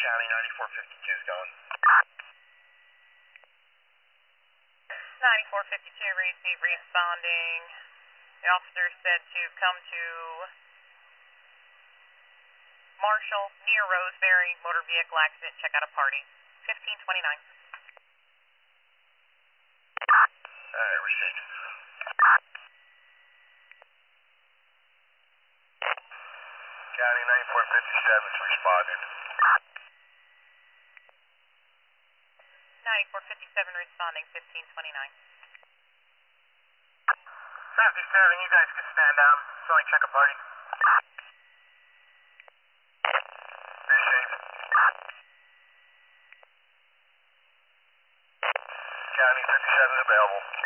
County 9452 is going. 9452, receive, responding. The officer said to come to Marshall near Roseberry, motor vehicle accident, check out a party. 1529. Alright, received. County 9457's responded. 9457 responding, 1529. 77, you guys can stand down. It's only check a party. Appreciate it. County 57 available.